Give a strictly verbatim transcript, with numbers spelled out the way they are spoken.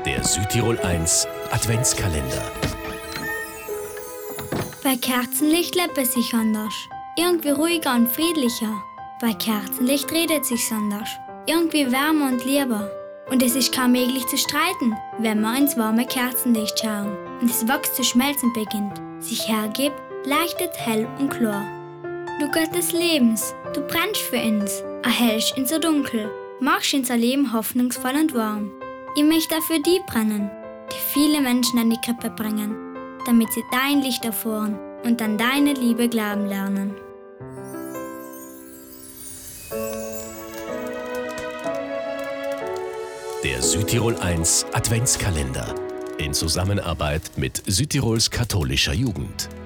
Der Südtirol eins Adventskalender. Bei Kerzenlicht lebt es sich anders. Irgendwie ruhiger und friedlicher. Bei Kerzenlicht redet sich's anders. Irgendwie wärmer und lieber. Und es ist kaum möglich zu streiten, wenn wir ins warme Kerzenlicht schauen. Und es wächst zu schmelzen beginnt, sich hergibt, leuchtet hell und klar. Du Gott des Lebens, du brennst für uns, erhellst unser Dunkel, machst unser Leben hoffnungsvoll und warm. Ich möchte auch für die brennen, die viele Menschen an die Krippe bringen, damit sie dein Licht erfahren und an deine Liebe glauben lernen. Der Südtirol eins Adventskalender in Zusammenarbeit mit Südtirols katholischer Jugend.